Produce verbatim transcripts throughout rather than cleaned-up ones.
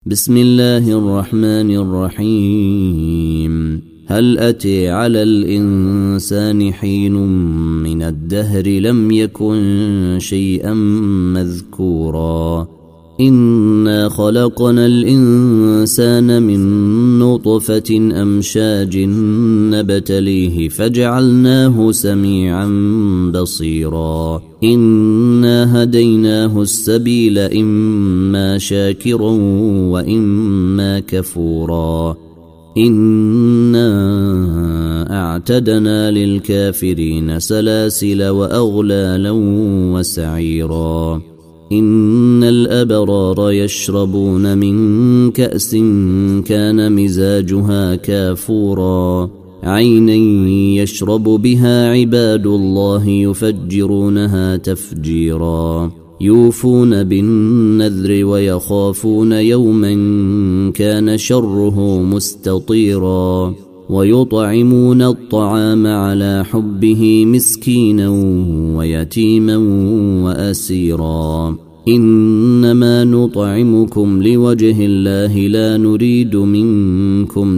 بسم الله الرحمن الرحيم. هل أتي على الإنسان حين من الدهر لم يكن شيئا مذكورا إنا خلقنا الإنسان من نطفة أمشاج نبتليه فجعلناه سميعا بصيرا إنا هديناه السبيل إما شاكرا وإما كفورا إنا أعتدنا للكافرين سلاسل وأغلالا وسعيرا إن الأبرار يشربون من كأس كان مزاجها كافورا عينا يشرب بها عباد الله يفجرونها تفجيرا يوفون بالنذر ويخافون يوما كان شره مستطيرا ويطعمون الطعام على حبه مسكينا ويتيما وأسيرا إنما نطعمكم لوجه الله لا نريد منكم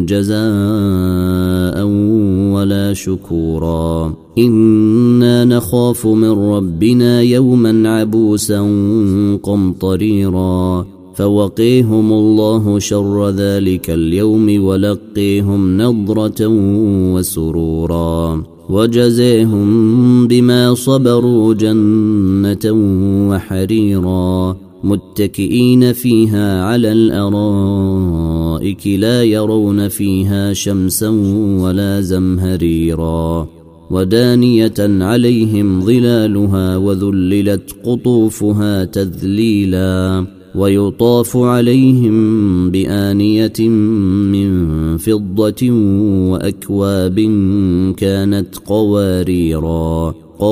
جزاء ولا شكورا إنا نخاف من ربنا يوما عبوسا قمطريرا فوقيهم الله شر ذلك اليوم ولقيهم نضرة وسرورا وجزيهم بما صبروا جنة وحريرا متكئين فيها على الأرائك لا يرون فيها شمسا ولا زمهريرا ودانية عليهم ظلالها وذللت قطوفها تذليلا ويطاف عليهم بآنية من فضة وأكواب كانت قواريرا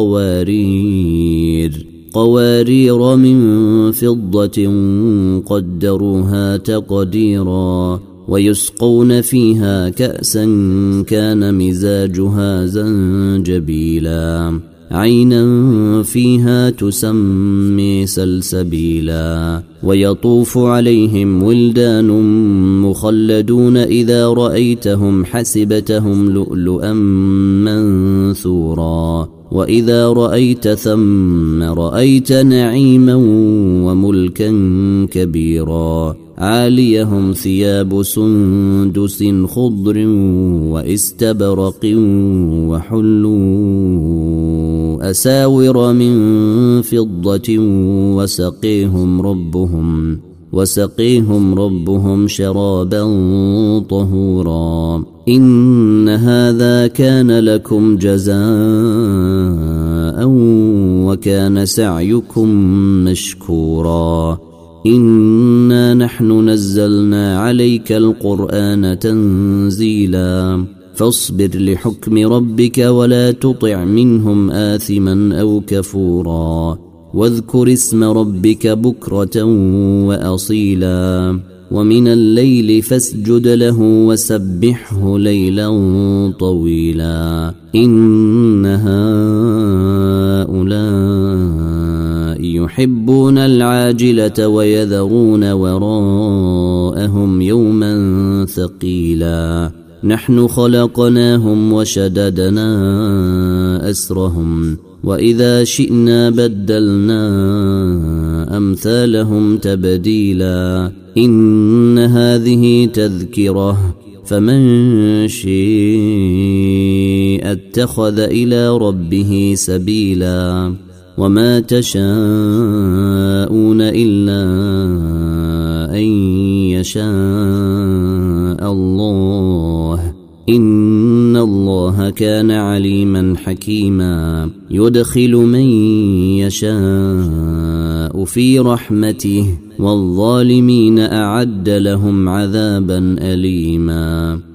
قوارير قوارير من فضة قدروها تقديرا ويسقون فيها كأسا كان مزاجها زنجبيلا عينا فيها تسمي سلسبيلا ويطوف عليهم ولدان مخلدون إذا رأيتهم حسبتهم لؤلؤا منثورا وإذا رأيت ثم رأيت نعيما وملكا كبيرا عاليهم ثياب سندس خضر واستبرق وحلوا أساور من فضة وسقيهم ربهم وسقيهم ربهم شرابا طهورا إن هذا كان لكم جزاء وكان سعيكم مشكورا إنا نحن نزلنا عليك القرآن تنزيلا فاصبر لحكم ربك ولا تطع منهم آثما أو كفورا واذكر اسم ربك بكرة وأصيلا ومن الليل فاسجد له وسبحه ليلا طويلا إن هؤلاء يحبون العاجلة ويذرون وراءهم يوما ثقيلا نحن خلقناهم وشددنا أسرهم وإذا شئنا بدلنا أمثالهم تبديلا إن هذه تذكرة فمن شاء اتخذ إلى ربه سبيلا وما تشاءون إلا أن يشاء الله إن الله كان عليما حكيما يدخل من يشاء في رحمته والظالمين أعد لهم عذابا أليما.